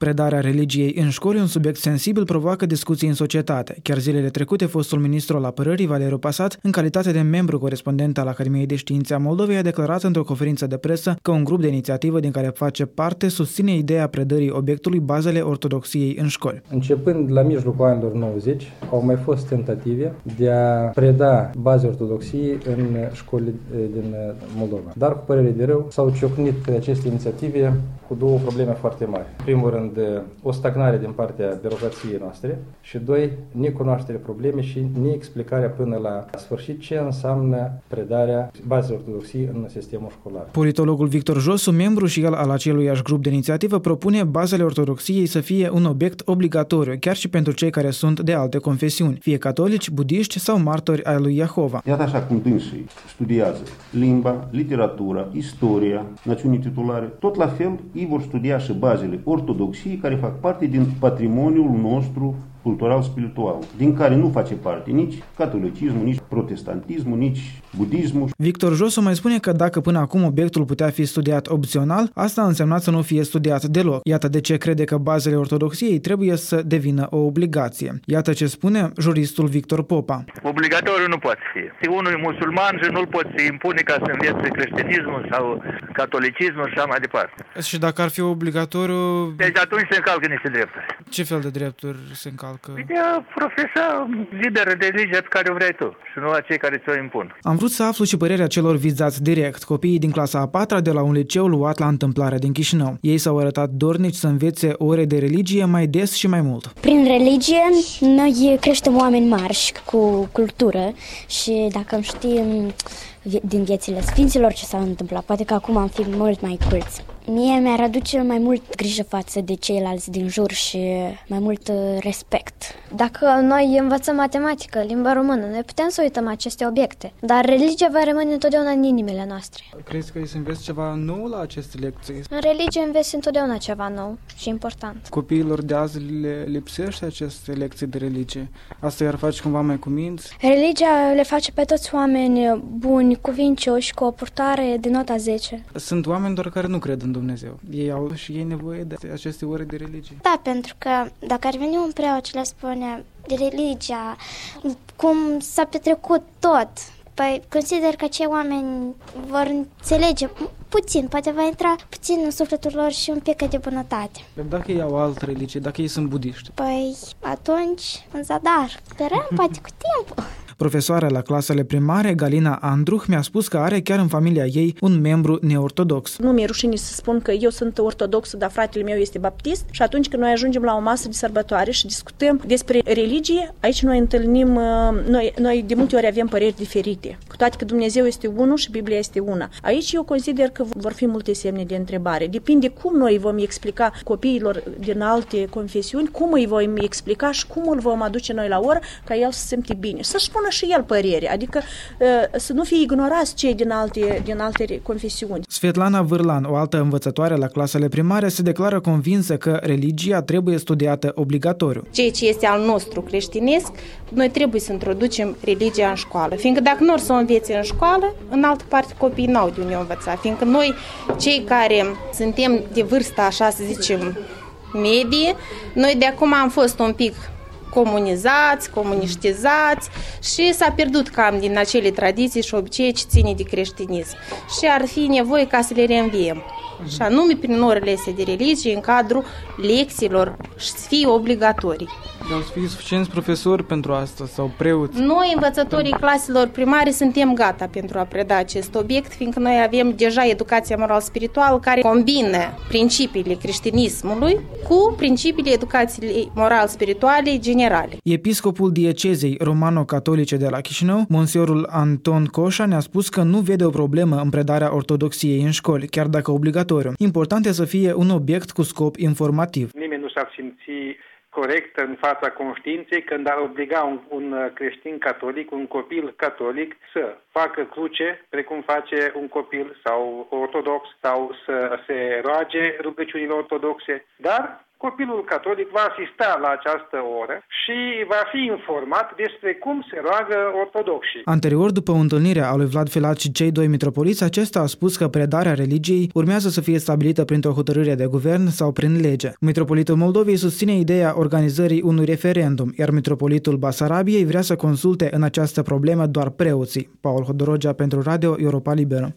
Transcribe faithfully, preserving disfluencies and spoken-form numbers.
Predarea religiei în școli, un subiect sensibil, provoacă discuții în societate. Chiar zilele trecute, fostul ministru al apărării, Valeriu Pasat, în calitate de membru corespondent al Academiei de Științe a Moldovei, a declarat într-o conferință de presă că un grup de inițiativă din care face parte susține ideea predării obiectului bazele ortodoxiei în școli. Începând la mijlocul anilor nouăzeci, au mai fost tentative de a preda baze ortodoxiei în școli din Moldova. Dar, cu părere de rău, s-au ciocnit aceste inițiative cu două probleme foarte mari. În primul rând, o stagnare din partea birocrației noastre și, doi, necunoașterea problemei și neexplicarea până la sfârșit ce înseamnă predarea bazei ortodoxiei în sistemul școlar. Politologul Victor Josu, membru și el al aceluiași grup de inițiativă, propune bazele ortodoxiei să fie un obiect obligatoriu, chiar și pentru cei care sunt de alte confesiuni, fie catolici, budiști sau martori ai lui Jehova. Iată așa cum dânsii studiază limba, literatura, istoria, națiunii titulare, tot la fel ei vor studia și bazele ortodoxiei care fac parte din patrimoniul nostru cultural-spiritual, din care nu face parte nici catolicismul, nici protestantismul, nici budismul. Victor Josu mai spune că dacă până acum obiectul putea fi studiat opțional, asta a însemnat să nu fie studiat deloc. Iată de ce crede că bazele ortodoxiei trebuie să devină o obligație. Iată ce spune juristul Victor Popa. Obligatoriu nu poate fi. Unul e musulman și nu-l poți impune ca să învețe creștinismul sau catolicismul și așa mai departe. Și dacă ar fi obligatoriu... Deci atunci se încalcă niște drepturi. Ce fel de drepturi se încalcă? De a profesa liberă de religia pe care o vrei tu și nu a cei care ți-o impun. Am vrut să aflu și părerea celor vizați direct, copiii din clasa a patra de la un liceu luat la întâmplare din Chișinău. Ei s-au arătat dornici să învețe ore de religie mai des și mai mult. Prin religie noi creștem oameni mari cu cultură și dacă știm din viețile sfinților ce s-au întâmplat, poate că acum am fi mult mai culți. Mie mi-ar aduce mai mult grijă față de ceilalți din jur și mai mult respect. Dacă noi învățăm matematică, limba română, noi putem să uităm aceste obiecte, dar religia va rămâne întotdeauna în inimile noastre. Crezi că îi să înveți ceva nou la aceste lecții? În religie înveți întotdeauna ceva nou și important. Copiilor de azi le lipsește aceste lecții de religie. Asta i-ar face cumva mai cuminți? Religia le face pe toți oameni buni, cuvincioși, cu o purtare de nota zece. Sunt oameni doar care nu cred în Dumnezeu. Ei au și ei nevoie de aceste ore de religie. Da, pentru că dacă ar veni un preot și le spune de religia, cum s-a petrecut tot, păi consider că cei oameni vor înțelege puțin, poate va intra puțin în sufletul lor și un pic de bunătate. Dacă ei au altă religie, dacă ei sunt budiști? Păi atunci, în zadar. Sperăm, poate cu timpul. Profesoara la clasele primare, Galina Andruh, mi-a spus că are chiar în familia ei un membru neortodox. Nu mi-e rușine să spun că eu sunt ortodoxă, dar fratele meu este baptist și atunci când noi ajungem la o masă de sărbătoare și discutăm despre religie, aici noi întâlnim, noi, noi de multe ori avem păreri diferite, cu toate că Dumnezeu este unul și Biblia este una. Aici eu consider că vor fi multe semne de întrebare. Depinde cum noi vom explica copiilor din alte confesiuni, cum îi vom explica și cum îl vom aduce noi la oră ca el să se simte bine. Să spună și el părere, adică să nu fie ignorați cei din alte, din alte confesiuni. Svetlana Vârlan, o altă învățătoare la clasele primare, se declară convinsă că religia trebuie studiată obligatoriu. Ceea ce este al nostru creștinesc, noi trebuie să introducem religia în școală, fiindcă dacă nu or să o învețe în școală, în altă parte copiii n-au de unde învăța, fiindcă noi, cei care suntem de vârstă, așa să zicem, medie, noi de acum am fost un pic comunizați, comuniștizați și s-a pierdut cam din acele tradiții și obicei ce ține de creștinism. Și ar fi nevoie ca să le reînviem. Și anume prin orele astea de religie, în cadrul lecțiilor, și să fie obligatorii. Dar să fie suficienți profesori pentru asta sau preoți? Noi, învățătorii claselor primare, suntem gata pentru a preda acest obiect, fiindcă noi avem deja educația moral-spirituală care combină principiile creștinismului cu principiile educației moral-spirituale generale. Episcopul diecezei romano-catolice de la Chișinău, monsiorul Anton Coșa, ne-a spus că nu vede o problemă în predarea ortodoxiei în școli, chiar dacă obligatoriu. Important e să fie un obiect cu scop informativ. Nimeni nu s-ar simți corect în fața conștiinței când ar obliga un, un creștin catolic, un copil catolic să facă cruce precum face un copil sau ortodox sau să se roage rugăciunile ortodoxe, dar copilul catolic va asista la această oră și va fi informat despre cum se roagă ortodoxii. Anterior, după întâlnirea a lui Vlad Filat și cei doi mitropoliți, acesta a spus că predarea religiei urmează să fie stabilită printr-o hotărâre de guvern sau prin lege. Mitropolitul Moldovei susține ideea organizării unui referendum, iar mitropolitul Basarabiei vrea să consulte în această problemă doar preoții. Paul Hodorogea pentru Radio Europa Liberă.